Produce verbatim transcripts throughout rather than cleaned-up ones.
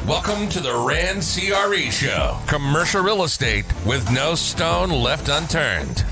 Welcome to the Rand C R E Show. Commercial real estate with no stone left unturned.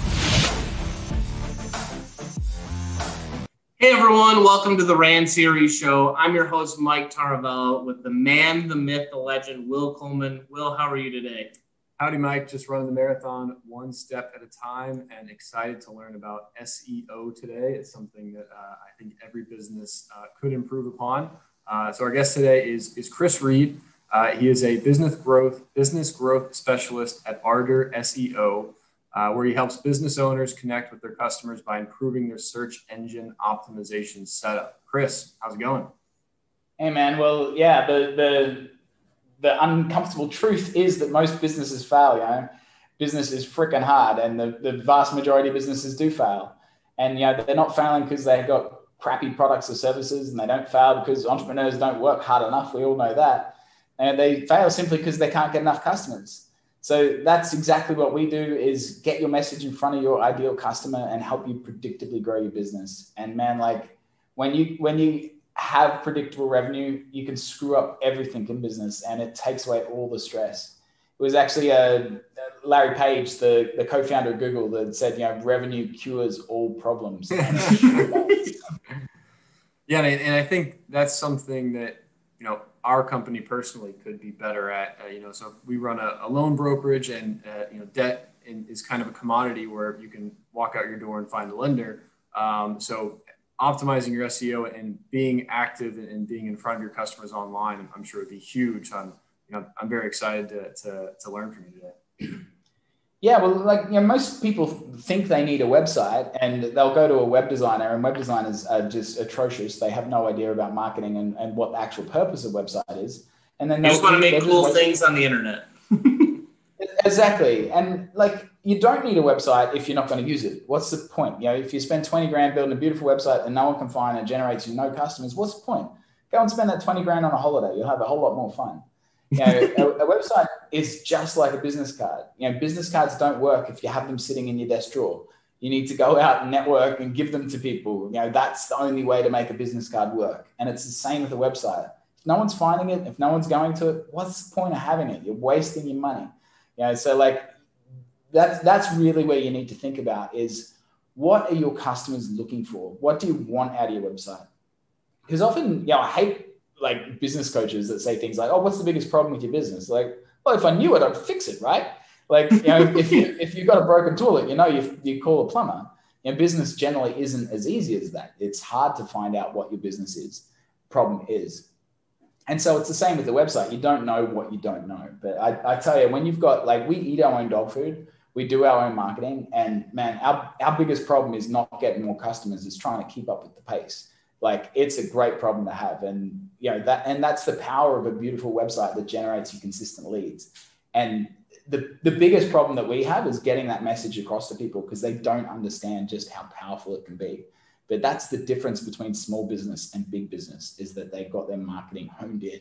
Hey everyone, welcome to the Rand C R E Show. I'm your host, Mike Taravella, with the man, the myth, the legend, Will Coleman. Will, how are you today? Howdy, Mike. Just running the marathon one step at a time and excited to learn about S E O today. It's something that uh, I think every business uh, could improve upon. Uh, so our guest today is, is Chris Reed. Uh, he is a business growth business growth specialist at Ardor S E O, uh, where he helps business owners connect with their customers by improving their search engine optimization setup. Chris, how's it going? Hey, man. Well, yeah, the the the uncomfortable truth is that most businesses fail. You know, business is freaking hard, and the, the vast majority of businesses do fail. And you know, they're not failing because they've got crappy products or services, and they don't fail because entrepreneurs don't work hard enough. We all know that. And they fail simply because they can't get enough customers. So that's exactly what we do, is get your message in front of your ideal customer and help you predictably grow your business. And man, like when you when you have predictable revenue, you can screw up everything in business, and it takes away all the stress. It was actually a Larry Page, the, the co-founder of Google, that said, you know, revenue cures all problems. Yeah, and, and I think that's something that, you know, our company personally could be better at. Uh, you know, so we run a, a loan brokerage, and uh, you know, debt in, is kind of a commodity where you can walk out your door and find a lender. Um, so optimizing your S E O and being active and being in front of your customers online, I'm sure would be huge. I'm, you know, I'm very excited to to, to learn from you today. Yeah, well, like, you know, most people think they need a website, and they'll go to a web designer, and web designers are just atrocious. They have no idea about marketing and, and what the actual purpose of a website is. And then they just want to make cool things on the internet. Exactly. And like, you don't need a website if you're not going to use it. What's the point? You know, if you spend twenty grand building a beautiful website and no one can find it and generates you no customers, what's the point? Go and spend that twenty grand on a holiday. You'll have a whole lot more fun. You know, a, a website is just like a business card. You know, business cards don't work if you have them sitting in your desk drawer. You need to go out and network and give them to people. You know, that's the only way to make a business card work. And it's the same with a website. If no one's finding it, if no one's going to it, what's the point of having it? You're wasting your money. You know, so like that's that's really where you need to think about is, what are your customers looking for? What do you want out of your website? Because often, you know, I hate like business coaches that say things like, oh, what's the biggest problem with your business? Like, well, if I knew it, I'd fix it, right? Like, you know, if you if you've got a broken toilet, you know, you you call a plumber. You know, business generally isn't as easy as that. It's hard to find out what your business is, problem is. And so it's the same with the website. You don't know what you don't know. But I, I tell you, when you've got, like, we eat our own dog food, we do our own marketing, and man, our, our biggest problem is not getting more customers, it's trying to keep up with the pace. Like, it's a great problem to have. And, you know, that, and that's the power of a beautiful website that generates you consistent leads. And the, the biggest problem that we have is getting that message across to people, because they don't understand just how powerful it can be. But that's the difference between small business and big business, is that they've got their marketing honed in.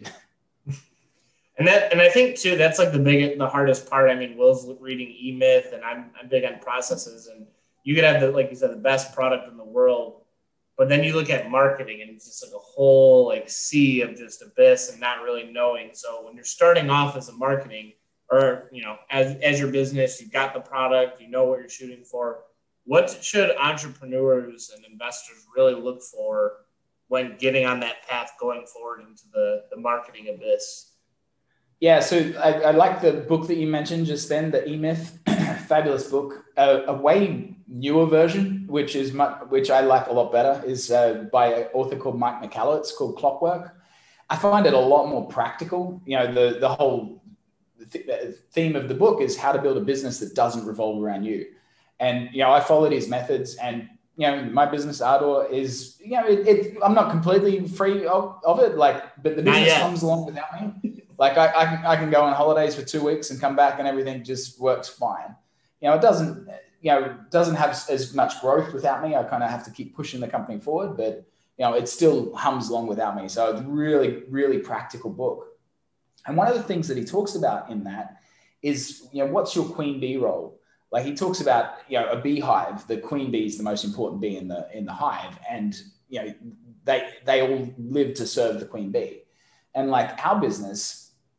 And that, and I think too, that's like the big, the hardest part. I mean, Will's reading E-Myth, and I'm, I'm big on processes, and you could have the, like you said, the best product in the world, but then you look at marketing and it's just like a whole like sea of just abyss and not really knowing. So when you're starting off as a marketing, or, you know, as, as your business, you've got the product, you know what you're shooting for. What should entrepreneurs and investors really look for when getting on that path going forward into the, the marketing abyss? Yeah, so I, I like the book that you mentioned just then, the E-Myth, fabulous book. Uh, a way newer version, which is much, which I like a lot better, is uh, by an author called Mike McCallum. It's called Clockwork. I find it a lot more practical. You know, the the whole th- theme of the book is how to build a business that doesn't revolve around you. And, you know, I followed his methods, and, you know, my business, Ardor, is, you know, it, it, I'm not completely free of, of it, like, but the business comes along without me. Like, I, I, can, I can go on holidays for two weeks and come back and everything just works fine. You know, it doesn't, you know, doesn't have as much growth without me. I kind of have to keep pushing the company forward, but, you know, it still hums along without me. So it's really, really practical book. And one of the things that he talks about in that is, you know, what's your queen bee role? Like, he talks about, you know, a beehive, the queen bee is the most important bee in the in the hive. And, you know, they they all live to serve the queen bee. And like our business,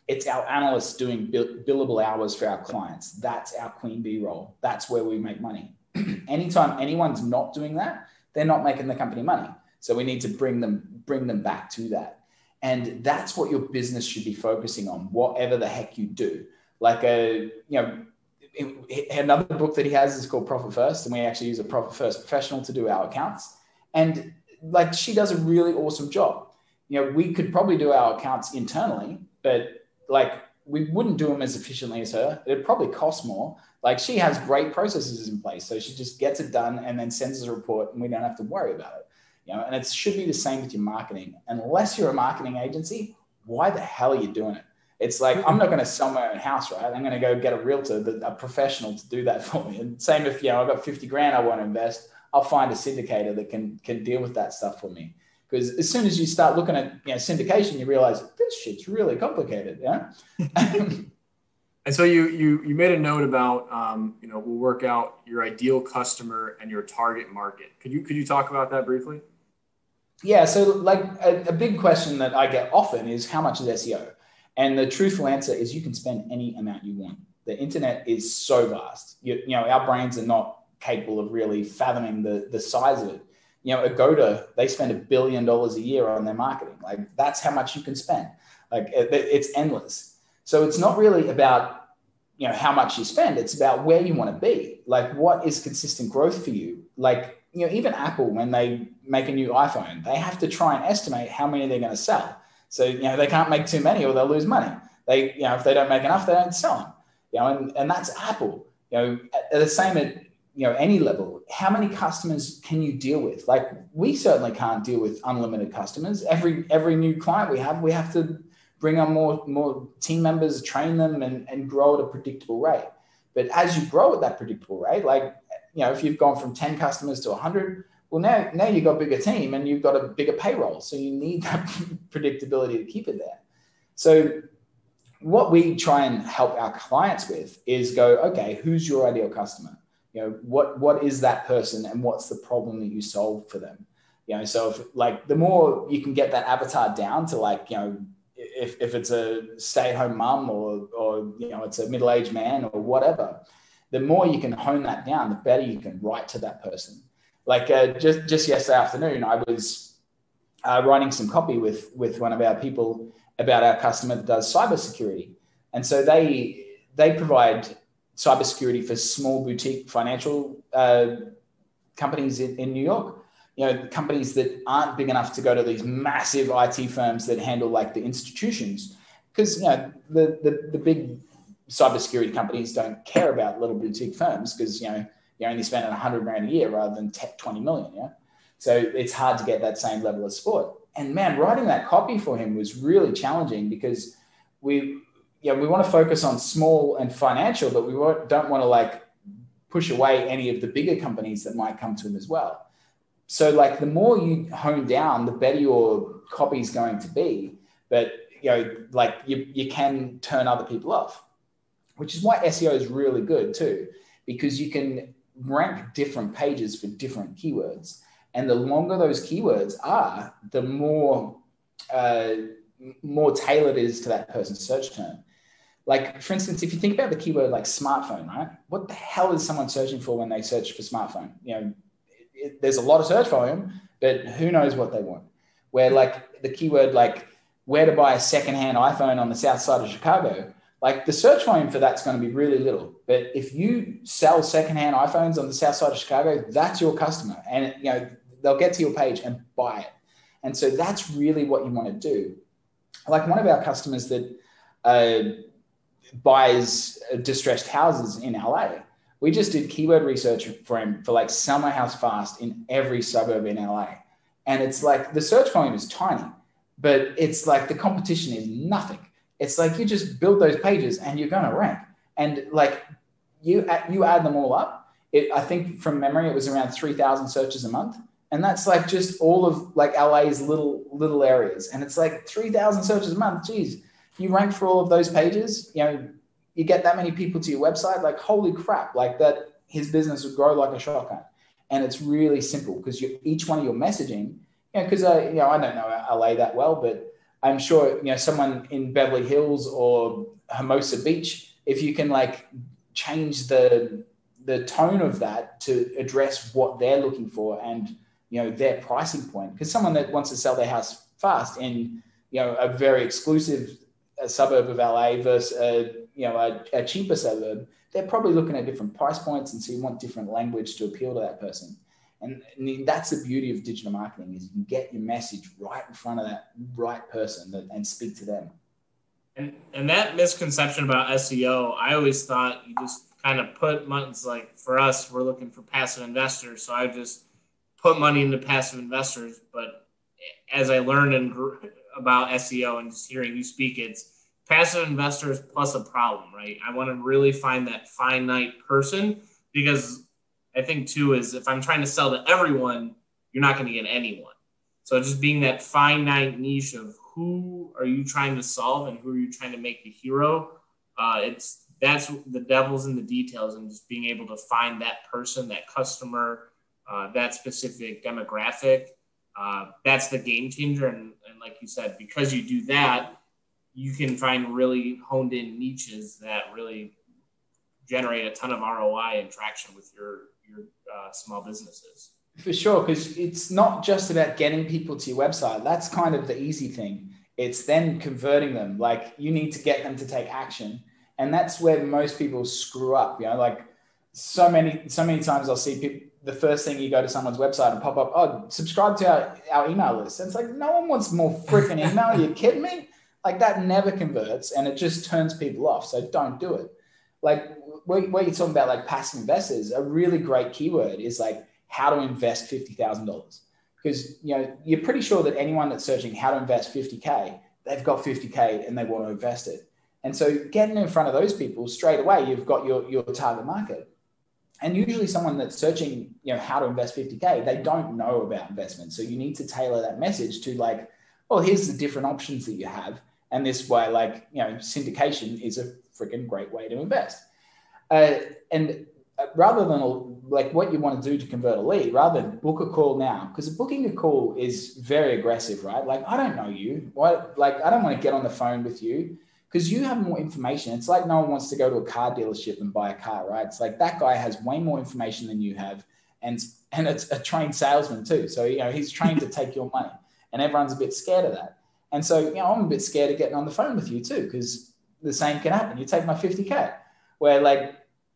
it's our analysts doing bill- billable hours for our clients. That's our queen bee role. That's where we make money. Anytime anyone's not doing that, they're not making the company money. So we need to bring them, bring them back to that. And that's what your business should be focusing on, whatever the heck you do. Like a, you know, it, it, another book that he has is called Profit First, and we actually use a Profit First professional to do our accounts. And like, she does a really awesome job. You know, we could probably do our accounts internally, but like, we wouldn't do them as efficiently as her. It'd probably cost more. Like, she has great processes in place. So she just gets it done and then sends us a report, and we don't have to worry about it. You know, and it should be the same with your marketing. Unless you're a marketing agency, why the hell are you doing it? It's like, I'm not going to sell my own house, right? I'm going to go get a realtor, a professional to do that for me. And same if, you know, I've got fifty grand I want to invest, I'll find a syndicator that can, can deal with that stuff for me. Because as soon as you start looking at, you know, syndication, you realize this shit's really complicated. Yeah. And so you you you made a note about um, you know, we'll work out your ideal customer and your target market. Could you could you talk about that briefly? Yeah. So like a, a big question that I get often is, how much is S E O? And the truthful answer is, you can spend any amount you want. The internet is so vast. You, you know, our brains are not capable of really fathoming the the size of it. You know, Agoda, they spend a billion dollars a year on their marketing. Like, that's how much you can spend. Like, it, it's endless. So it's not really about, you know, how much you spend. It's about where you want to be. Like, what is consistent growth for you? Like, you know, even Apple, when they make a new iPhone, they have to try and estimate how many they're going to sell. So, you know, they can't make too many or they'll lose money. They, you know, if they don't make enough, they don't sell them. You know, and, and that's Apple. You know, at, at the same at, you know, any level, how many customers can you deal with? Like, we certainly can't deal with unlimited customers. Every every new client we have, we have to bring on more, more team members, train them, and, and grow at a predictable rate. But as you grow at that predictable rate, like, you know, if you've gone from ten customers to one hundred, well, now, now you've got a bigger team and you've got a bigger payroll. So you need that predictability to keep it there. So what we try and help our clients with is go, okay, who's your ideal customer? You know, what, what is that person and what's the problem that you solve for them? You know, so if, like, the more you can get that avatar down to, like, you know, if, if it's a stay-at-home mum or, or, you know, it's a middle-aged man or whatever, the more you can hone that down, the better you can write to that person. Like uh, just, just yesterday afternoon, I was uh, writing some copy with, with one of our people about our customer that does cybersecurity. And so they, they provide cybersecurity for small boutique financial uh, companies in, in New York. You know, companies that aren't big enough to go to these massive I T firms that handle, like, the institutions. Because, you know, the, the, the big cybersecurity companies don't care about little boutique firms because, you know, you're only spending one hundred grand a year rather than twenty million. Yeah. So it's hard to get that same level of support. And man, writing that copy for him was really challenging because we, you know, we want to focus on small and financial, but we don't want to, like, push away any of the bigger companies that might come to him as well. So, like, the more you hone down, the better your copy is going to be. But, you know, like, you, you can turn other people off, which is why S E O is really good too, because you can rank different pages for different keywords. And the longer those keywords are, the more, uh, more tailored it is to that person's search term. Like, for instance, if you think about the keyword like smartphone, right? What the hell is someone searching for when they search for smartphone? You know, it, there's a lot of search volume, but who knows what they want? Where, like, the keyword like where to buy a secondhand iPhone on the south side of Chicago, like, the search volume for that's going to be really little. But if you sell secondhand iPhones on the south side of Chicago, that's your customer. And, you know, they'll get to your page and buy it. And so that's really what you want to do. Like, one of our customers that uh, buys distressed houses in L A, we just did keyword research for him for, like, summer house fast in every suburb in L A. And it's like, the search volume is tiny, but it's like the competition is nothing. It's like, you just build those pages and you're going to rank. And, like, you, you add them all up. It, I think from memory, it was around three thousand searches a month. And that's, like, just all of, like, L A's little, little areas. And it's like three thousand searches a month. Geez, you rank for all of those pages, you know, you get that many people to your website, like, holy crap, like, that, his business would grow like a shotgun. And it's really simple because you, each one of your messaging, you know, because I, you know, I don't know L A that well, but I'm sure, you know, someone in Beverly Hills or Hermosa Beach, if you can like change the the tone of that to address what they're looking for and, you know, their pricing point, because someone that wants to sell their house fast in, you know, a very exclusive a suburb of L A versus a, you know, a, a cheaper suburb, they're probably looking at different price points. And so you want different language to appeal to that person. And, and that's the beauty of digital marketing, is you can get your message right in front of that right person that, and speak to them. And, and that misconception about S E O, I always thought you just kind of put money, like for us, we're looking for passive investors. So I just put money into passive investors. But as I learned and grew about S E O and just hearing you speak, it's passive investors plus a problem, right? I want to really find that finite person, because I think too is if I'm trying to sell to everyone, you're not going to get anyone. So just being that finite niche of who are you trying to solve and who are you trying to make the hero, uh, it's that's the devil's in the details, and just being able to find that person, that customer, uh, that specific demographic. Uh, that's the game changer. And, and like you said, because you do that, you can find really honed in niches that really generate a ton of R O I and traction with your, your uh, small businesses. For sure, because it's not just about getting people to your website. That's kind of the easy thing. It's then converting them. Like, you need to get them to take action. And that's where most people screw up. You know, like so many, so many times I'll see people, the first thing you go to someone's website and pop up, oh, subscribe to our, our email list. And it's like, no one wants more freaking email. Are you kidding me? Like, that never converts, and it just turns people off. So don't do it. Like what, what you're talking about, like passive investors, a really great keyword is like how to invest fifty thousand dollars. Because, you know, you're pretty sure that anyone that's searching how to invest fifty K, they've got fifty K and they want to invest it. And so getting in front of those people straight away, you've got your, your target market. And usually someone that's searching, you know, how to invest fifty K, they don't know about investment. So you need to tailor that message to like, well, here's the different options that you have. And this way, like, you know, syndication is a freaking great way to invest. Uh, and rather than like what you want to do to convert a lead, rather than book a call now, because booking a call is very aggressive, right? Like, I don't know you. What, like, I don't want to get on the phone with you, because you have more information. It's like no one wants to go to a car dealership and buy a car, right? It's like that guy has way more information than you have. And, and it's a trained salesman too. So, you know, he's trained to take your money, and everyone's a bit scared of that. And so, you know, I'm a bit scared of getting on the phone with you too, because the same can happen. You take my fifty K, where like,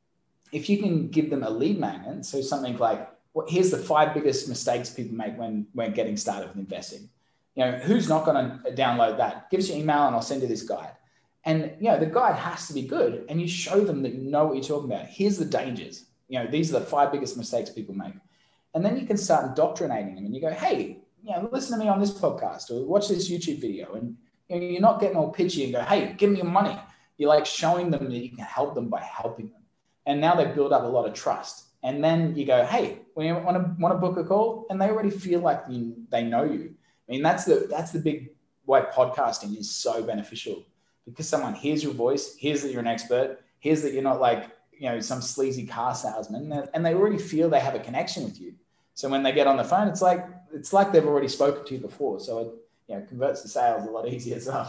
if you can give them a lead magnet, so something like, well, here's the five biggest mistakes people make when, when getting started with investing. You know, who's not going to download that? Give us your email and I'll send you this guide. And, you know, the guide has to be good, and you show them that you know what you're talking about. Here's the dangers. You know, these are the five biggest mistakes people make. And then you can start indoctrinating them, and you go, hey, you know, listen to me on this podcast or watch this YouTube video. And, you know, you're not getting all pitchy and go, hey, give me your money. You're like showing them that you can help them by helping them. And now they've built up a lot of trust. And then you go, hey, when you want to want to book a call, and they already feel like you, they know you. I mean, that's the that's the big why podcasting is so beneficial, because someone hears your voice, hears that you're an expert, hears that you're not like, you know, some sleazy car salesman, and they already feel they have a connection with you. So when they get on the phone, it's like it's like they've already spoken to you before. So it, you know, converts to sales a lot easier. So.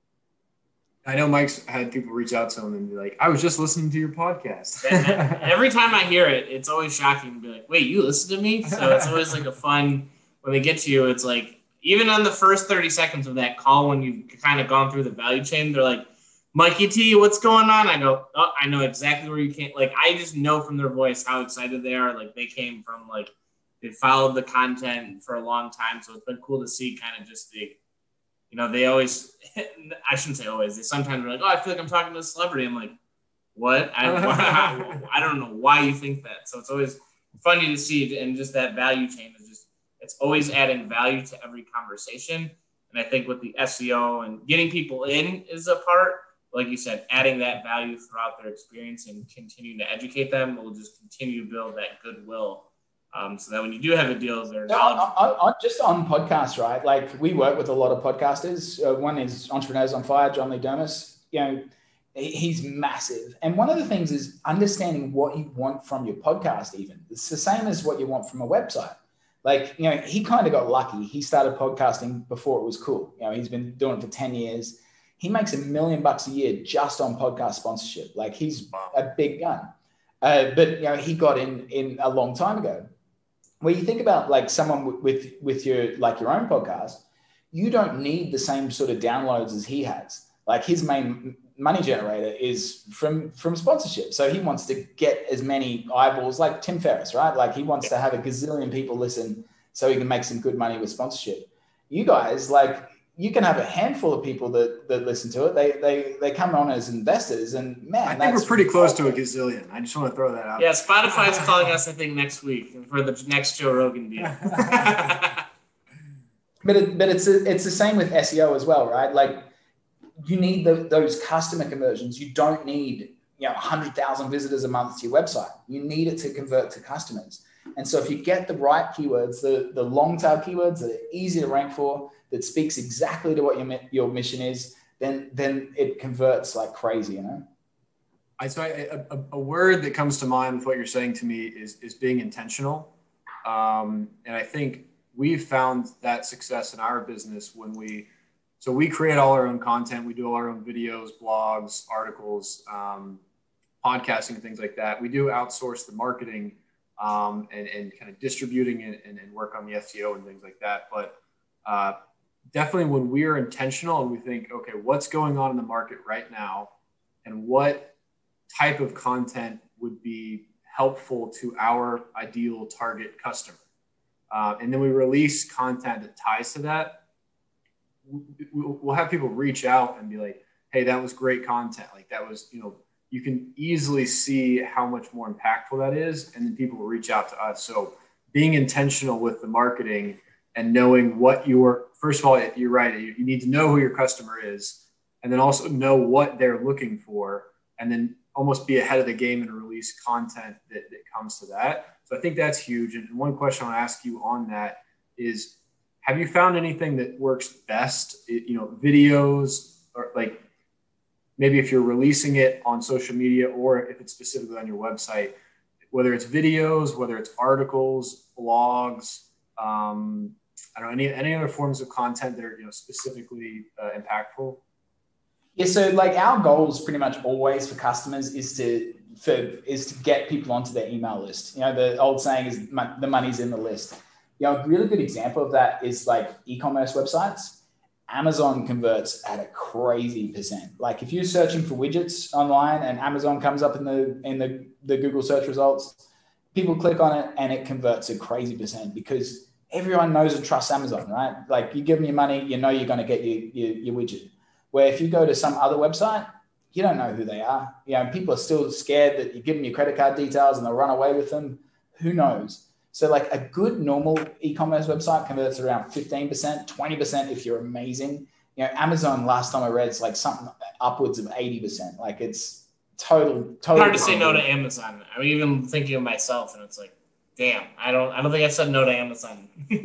I know Mike's had people reach out to him and be like, I was just listening to your podcast. Every time I hear it, it's always shocking to be like, wait, you listen to me? So it's always like a fun, when they get to you, it's like, even on the first thirty seconds of that call, when you've kind of gone through the value chain, they're like, Mikey T, what's going on? I go, oh, I know exactly where you came. Like, I just know from their voice how excited they are. Like, they came from, like, they followed the content for a long time. So it's been cool to see kind of just the, you know, they always, I shouldn't say always, they sometimes are like, oh, I feel like I'm talking to a celebrity. I'm like, what? I, I don't know why you think that. So it's always funny to see. And just that value chain is just, it's always adding value to every conversation. And I think with the S E O and getting people in is a part, like you said, adding that value throughout their experience and continuing to educate them will just continue to build that goodwill. Um, so that when you do have a deal, they're no, on, on, just on podcasts, right? Like, we work with a lot of podcasters. Uh, one is Entrepreneurs on Fire, John Lee Dumas. You know, he's massive. And one of the things is understanding what you want from your podcast even. It's the same as what you want from a website. Like, you know, he kind of got lucky. He started podcasting before it was cool. You know, he's been doing it for ten years. He makes a million bucks a year just on podcast sponsorship. Like, he's a big gun. Uh, but, you know, he got in in a long time ago. Where you think about like someone with, with your, like your own podcast, you don't need the same sort of downloads as he has. Like, his main money generator is from, from sponsorship. So he wants to get as many eyeballs, like Tim Ferriss, right? Like, he wants to have a gazillion people listen so he can make some good money with sponsorship. You guys, like, you can have a handful of people that, that listen to it. They, they, they come on as investors, and man, I think we're pretty close to a gazillion. I just want to throw that out. Yeah. Spotify's calling us, I think, next week for the next Joe Rogan deal. But it, but it's a, it's the same with S E O as well, right? Like, you need the, those customer conversions. You don't need, you know, one hundred thousand visitors a month to your website. You need it to convert to customers. And so if you get the right keywords, the, the long tail keywords that are easy to rank for, that speaks exactly to what your, your mission is, then, then it converts like crazy, you know? I so I, a, a word that comes to mind with what you're saying to me is, is being intentional. Um, and I think we've found that success in our business when we, so we create all our own content. We do all our own videos, blogs, articles, um, podcasting, things like that. We do outsource the marketing um, and, and kind of distributing it and, and work on the S E O and things like that. But uh, definitely when we are intentional and we think, okay, what's going on in the market right now and what type of content would be helpful to our ideal target customer. Uh, and then we release content that ties to that. We'll have people reach out and be like, hey, that was great content. Like, that was, you know, you can easily see how much more impactful that is. And then people will reach out to us. So being intentional with the marketing and knowing what your, first of all, you're right. You need to know who your customer is, and then also know what they're looking for, and then almost be ahead of the game and release content that, that comes to that. So I think that's huge. And one question I'll ask you on that is, have you found anything that works best? You know, videos, or like maybe if you're releasing it on social media or if it's specifically on your website, whether it's videos, whether it's articles, blogs, um, I don't know, any, any other forms of content that are, you know, specifically uh, impactful? Yeah. So like our goals pretty much always for customers is to, for, is to get people onto their email list. You know, the old saying is the money's in the list. You know, a really good example of that is like e-commerce websites. Amazon converts at a crazy percent. Like, if you're searching for widgets online and Amazon comes up in the in the, the Google search results, people click on it and it converts a crazy percent because everyone knows and trusts Amazon, right? Like, you give them your money, you know you're going to get your, your, your widget. Where if you go to some other website, you don't know who they are. You know, people are still scared that you give them your credit card details and they'll run away with them. Who knows? So like a good normal e-commerce website converts around fifteen percent, twenty percent if you're amazing. You know, Amazon, last time I read, it's like something upwards of eighty percent. Like, it's total, total. Hard to say no to Amazon. I'm even thinking of myself and it's like, damn, I don't, I don't think I said no to Amazon.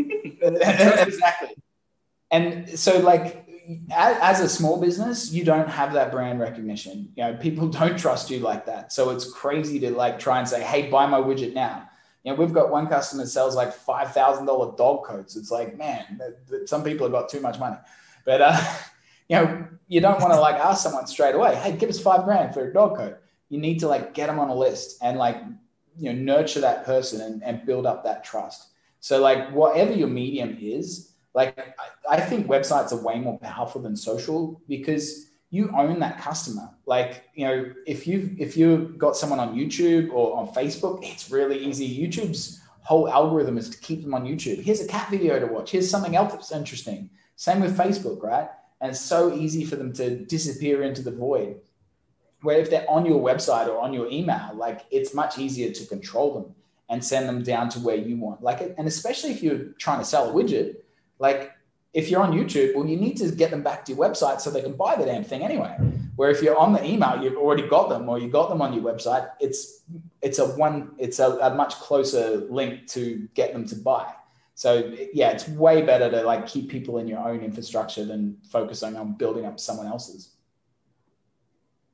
Exactly. And so like, as a small business, you don't have that brand recognition. You know, people don't trust you like that. So it's crazy to like try and say, hey, buy my widget now. You know, we've got one customer that sells like five thousand dollars dog coats. It's like, man, some people have got too much money. But, uh, you know, you don't want to like ask someone straight away, hey, give us five grand for a dog coat. You need to like get them on a list and like, you know, nurture that person and, and build up that trust. So like whatever your medium is, like I, I think websites are way more powerful than social because you own that customer. Like, you know, if you've, if you've got someone on YouTube or on Facebook, it's really easy. YouTube's whole algorithm is to keep them on YouTube. Here's a cat video to watch. Here's something else that's interesting. Same with Facebook, right? And it's so easy for them to disappear into the void. Where if they're on your website or on your email, like it's much easier to control them and send them down to where you want. Like, and especially if you're trying to sell a widget, like if you're on YouTube, well, you need to get them back to your website so they can buy the damn thing anyway. Where if you're on the email, you've already got them or you got them on your website, it's it's a one, it's a, a much closer link to get them to buy. So yeah, it's way better to like keep people in your own infrastructure than focusing on building up someone else's.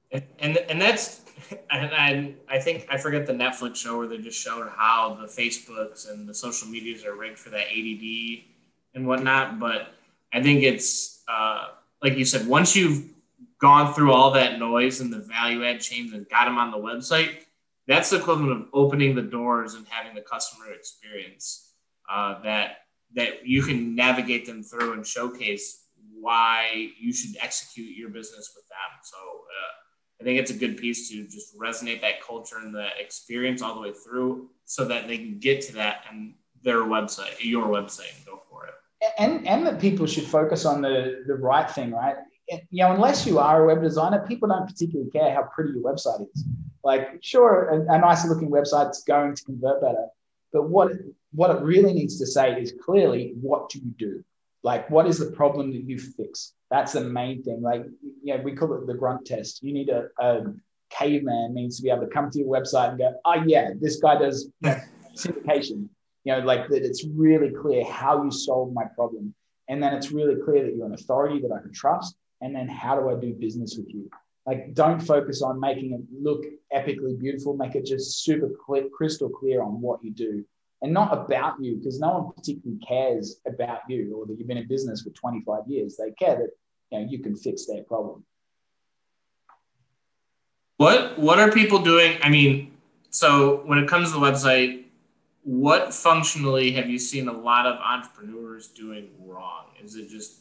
And and, and that's and I I think I forget the Netflix show where they just showed how the Facebooks and the social medias are rigged for that A D D and whatnot. But I think it's uh, like you said, once you've gone through all that noise and the value add chains and got them on the website, that's the equivalent of opening the doors and having the customer experience uh, that that you can navigate them through and showcase why you should execute your business with them. So uh, I think it's a good piece to just resonate that culture and the experience all the way through so that they can get to that and their website, your website, and go for it. And and that people should focus on the, the right thing, right? You know, unless you are a web designer, people don't particularly care how pretty your website is. Like, sure, a, a nicer looking website's going to convert better, but what what it really needs to say is clearly, what do you do? Like, what is the problem that you fix? That's the main thing. Like, you know, we call it the grunt test. You need a, a caveman needs to be able to come to your website and go, oh yeah, this guy does you know, syndication. You know, like that it's really clear how you solve my problem. And then it's really clear that you're an authority that I can trust. And then how do I do business with you? Like, don't focus on making it look epically beautiful. Make it just super clear, crystal clear on what you do and not about you, because no one particularly cares about you or that you've been in business for twenty-five years. They care that you know you can fix their problem. What What are people doing? I mean, so when it comes to the website, what functionally have you seen a lot of entrepreneurs doing wrong? Is it just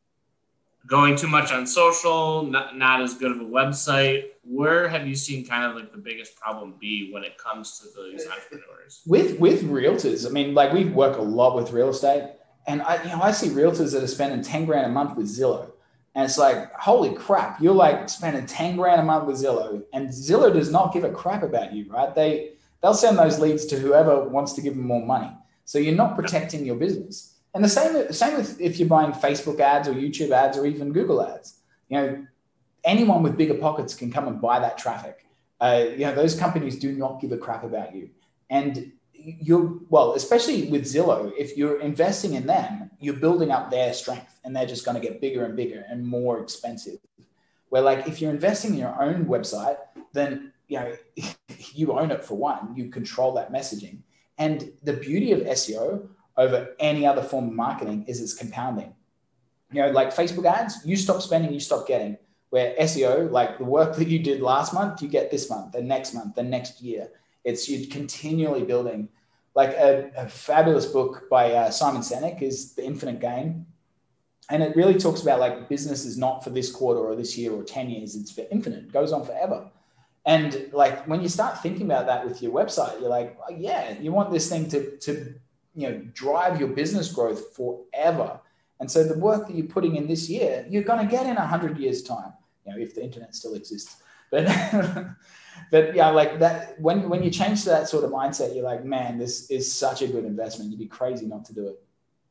going too much on social, not, not as good of a website? Where have you seen kind of like the biggest problem be when it comes to these entrepreneurs? With with realtors, I mean, like we work a lot with real estate, and I you know I see realtors that are spending ten grand a month with Zillow, and it's like, holy crap, you're like spending ten grand a month with Zillow, and Zillow does not give a crap about you, right? They they'll send those leads to whoever wants to give them more money, so you're not protecting your business. And the same, same with if you're buying Facebook ads or YouTube ads or even Google ads. You know, anyone with bigger pockets can come and buy that traffic. Uh, you know, those companies do not give a crap about you. And you're, well, especially with Zillow, if you're investing in them, you're building up their strength and they're just going to get bigger and bigger and more expensive. Where like, if you're investing in your own website, then, you know, you own it for one, you control that messaging. And the beauty of S E O over any other form of marketing is it's compounding. You know, like Facebook ads, you stop spending, you stop getting. Where S E O, like the work that you did last month, you get this month, the next month, the next year. It's you continually building. Like a, a fabulous book by uh, Simon Sinek is The Infinite Game. And it really talks about like business is not for this quarter or this year or ten years. It's for infinite. It goes on forever. And like when you start thinking about that with your website, you're like, oh, yeah, you want this thing to, to you know, drive your business growth forever. And so the work that you're putting in this year, you're going to get in a hundred years time, you know, if the internet still exists. But, but yeah, like that, when, when you change to that sort of mindset, you're like, man, this is such a good investment. You'd be crazy not to do it.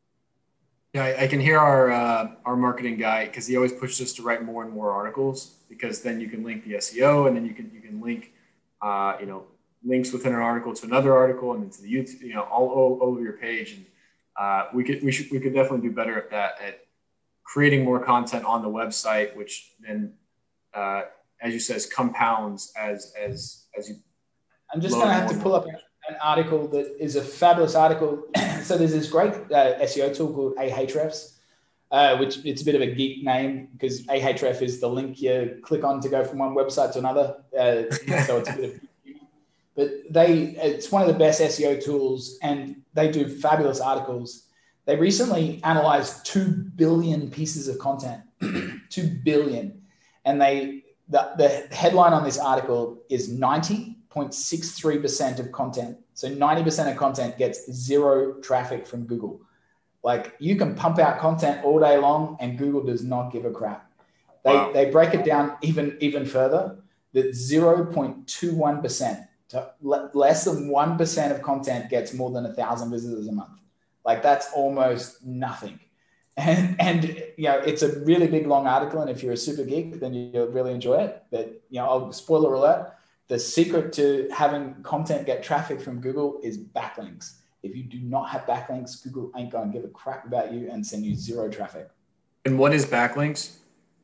Yeah, I, I can hear our, uh, our marketing guy, cause he always pushes us to write more and more articles, because then you can link the S E O and then you can, you can link, uh, you know, links within an article to another article and then to the YouTube, you know, all, all over your page. And uh, we could, we should, we could definitely do better at that, at creating more content on the website, which then, uh, as you says, compounds as, as, as you. I'm just going to have to pull up an article that is a fabulous article. So there's this great uh, S E O tool called Ahrefs, uh, which it's a bit of a geek name because Ahrefs is the link you click on to go from one website to another. Uh, so it's a bit of But they, it's one of the best S E O tools and they do fabulous articles. They recently analyzed two billion pieces of content, two billion. And they, the, the headline on this article is ninety point six three percent of content. So ninety percent of content gets zero traffic from Google. Like you can pump out content all day long and Google does not give a crap. They, wow. they break it down even, even further that zero point two one percent. So less than one percent of content gets more than a thousand visitors a month. Like that's almost nothing. And, and, you know, it's a really big, long article. And if you're a super geek, then you'll really enjoy it. But, you know, I'll spoiler alert. The secret to having content get traffic from Google is backlinks. If you do not have backlinks, Google ain't going to give a crap about you and send you zero traffic. And what is backlinks?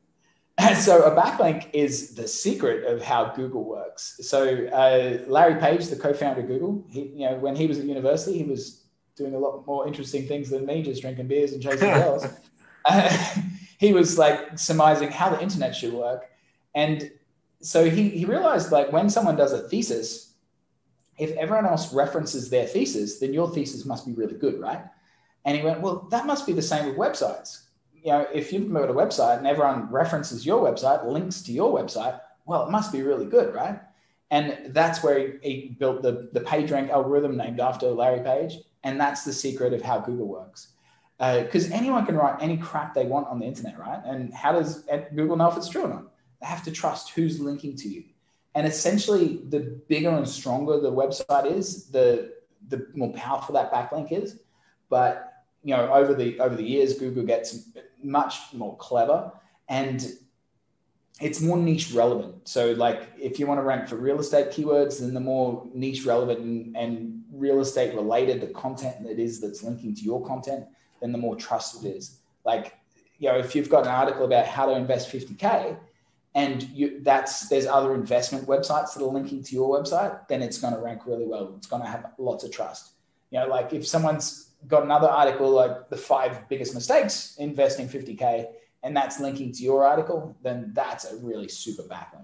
And so a backlink is the secret of how Google works. So uh, Larry Page, the co-founder of Google, he, you know, when he was at university, he was doing a lot more interesting things than me, just drinking beers and chasing girls. Uh, he was like surmising how the internet should work. And so he, he realized, like, when someone does a thesis, if everyone else references their thesis, then your thesis must be really good, right? And he went, well, that must be the same with websites. You know, if you've got a website and everyone references your website, links to your website, well, it must be really good, right? And that's where he, he built the, the PageRank algorithm named after Larry Page. And that's the secret of how Google works. Because uh, anyone can write any crap they want on the internet, right? And how does Google know if it's true or not? They have to trust who's linking to you. And essentially, the bigger and stronger the website is, the, the more powerful that backlink is. But you know, over the over the years, Google gets much more clever, and it's more niche relevant. So, like, if you want to rank for real estate keywords, then the more niche relevant and, and real estate related the content that is that's linking to your content, then the more trusted it is. Like, you know, if you've got an article about how to invest fifty K, and you, that's there's other investment websites that are linking to your website, then it's going to rank really well. It's going to have lots of trust. You know, like if someone's got another article like the five biggest mistakes investing fifty K, and that's linking to your article, then that's a really super backlink.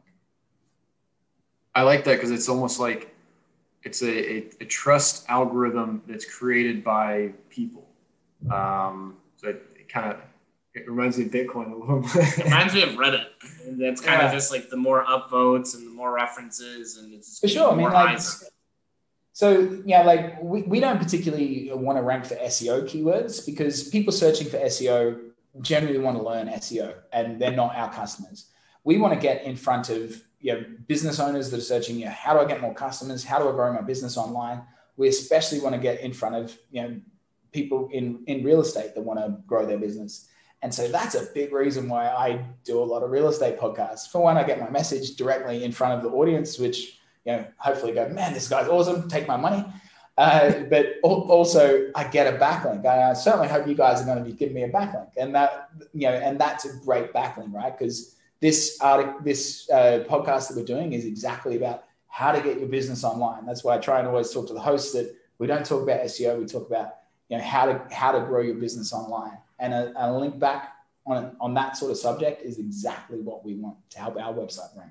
I like that because it's almost like it's a, a, a trust algorithm that's created by people. Um, so it, it kind of it reminds me of Bitcoin a little bit. It reminds me of Reddit. And that's kind yeah. of just like the more upvotes and the more references, and it's for sure. I mean, like. eyes. So, yeah, like we, we don't particularly want to rank for S E O keywords because people searching for S E O generally want to learn S E O and they're not our customers. We want to get in front of, you know, business owners that are searching, you know, how do I get more customers? How do I grow my business online? We especially want to get in front of, you know, people in, in real estate that want to grow their business. And so that's a big reason why I do a lot of real estate podcasts. For one, I get my message directly in front of the audience, which, you know, hopefully go, man, this guy's awesome, take my money. Uh, but also I get a backlink. I, I certainly hope you guys are going to be giving me a backlink. And that, you know, and that's a great backlink, right? Because this article, this uh, podcast that we're doing is exactly about how to get your business online. That's why I try and always talk to the hosts that we don't talk about S E O, we talk about, you know, how to, how to grow your business online. And a, a link back on, on that sort of subject is exactly what we want to help our website rank.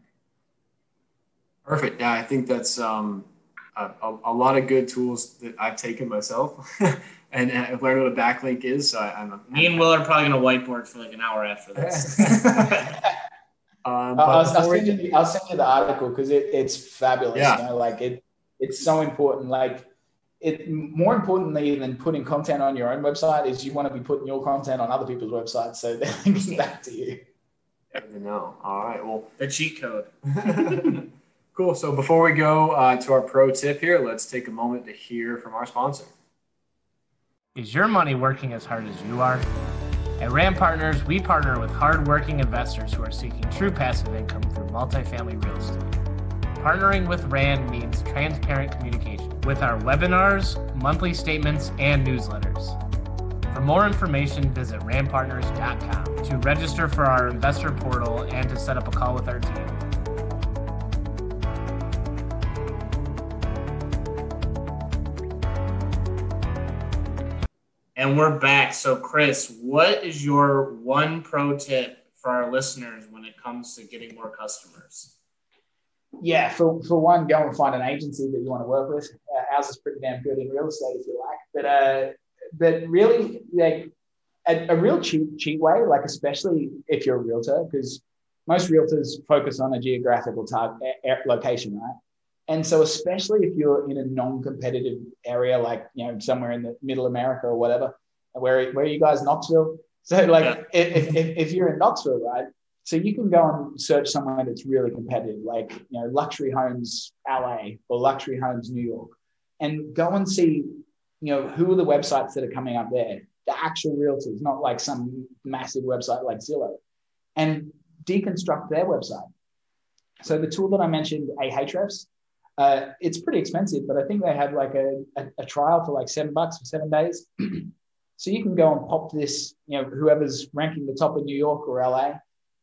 Perfect. Yeah, I think that's um, a, a lot of good tools that I've taken myself and I've learned what a backlink is. So I, I'm, Me and Will are probably going to whiteboard for like an hour after this. um, I'll, I'll, send you, I'll send you the article because it, it's fabulous. Yeah. You know, like it, it's so important. Like it, more importantly than putting content on your own website is you want to be putting your content on other people's websites so they're linking back to you. No. All right. Well, The cheat code. Cool. So before we go uh, to our pro tip here, let's take a moment to hear from our sponsor. Is your money working as hard as you are? At Rand Partners, we partner with hardworking investors who are seeking true passive income through multifamily real estate. Partnering with Rand means transparent communication with our webinars, monthly statements, and newsletters. For more information, visit rand partners dot com to register for our investor portal and to set up a call with our team. And we're back. So, Chris, what is your one pro tip for our listeners when it comes to getting more customers? Yeah, for, for one, go and find an agency that you want to work with. Uh, ours is pretty damn good in real estate, if you like. But uh, but really, like a, a real cheap cheap way, like especially if you're a realtor, because most realtors focus on a geographical target location, right? And so especially if you're in a non-competitive area, like, you know, somewhere in the middle America or whatever, where, where are you guys, Knoxville? So like Yeah. if, if, if you're in Knoxville, right? So you can go and search somewhere that's really competitive, like, you know, Luxury Homes L A or Luxury Homes New York, and go and see, you know, who are the websites that are coming up there, the actual realtors, not like some massive website like Zillow, and deconstruct their website. So the tool that I mentioned, Ahrefs, Uh, it's pretty expensive, but I think they have like a, a, a trial for like seven bucks for seven days. So you can go and pop this, you know, whoever's ranking the top of New York or L A,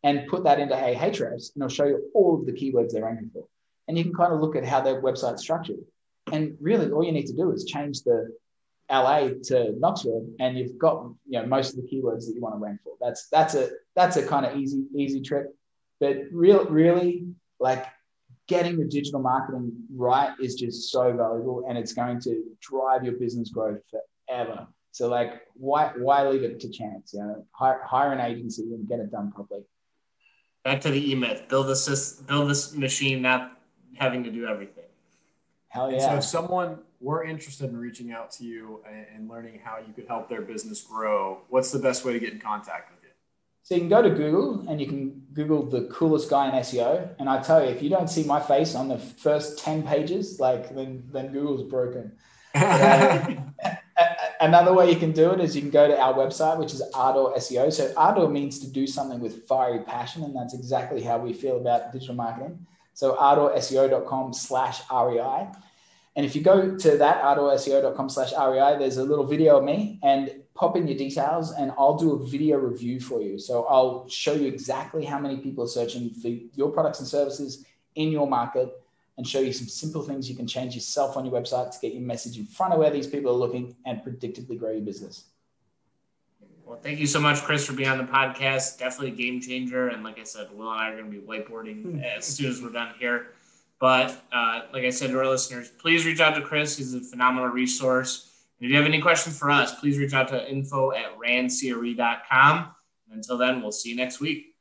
and put that into Ahrefs, and it'll show you all of the keywords they're ranking for. And you can kind of look at how their website's structured. And really, all you need to do is change the L A to Knoxville, and you've got, you know, most of the keywords that you want to rank for. That's that's a that's a kind of easy easy trick. But real really, like, getting the digital marketing right is just so valuable, and it's going to drive your business growth forever. So, like, why why leave it to chance? You know, hire, hire an agency and get it done properly. Back to the E-Myth. Build this build this machine, not having to do everything. Hell yeah. And so if someone were interested in reaching out to you and, and learning how you could help their business grow, what's the best way to get in contact with you? So you can go to Google and you can Google the coolest guy in S E O. And I tell you, if you don't see my face on the first ten pages, like then, then Google's broken. uh, another way you can do it is you can go to our website, which is Ardor S E O. So Ardor means to do something with fiery passion. And that's exactly how we feel about digital marketing. So ardorseo.com slash REI. And if you go to that, ardorseo.com slash REI, there's a little video of me, and pop in your details and I'll do a video review for you. So I'll show you exactly how many people are searching for your products and services in your market, and show you some simple things you can change yourself on your website to get your message in front of where these people are looking and predictably grow your business. Well, thank you so much, Chris, for being on the podcast. Definitely a game changer. And like I said, Will and I are going to be whiteboarding as soon as we're done here. But uh, like I said to our listeners, please reach out to Chris. He's a phenomenal resource. And if you have any questions for us, please reach out to info at rand c r e dot com. And until then, we'll see you next week.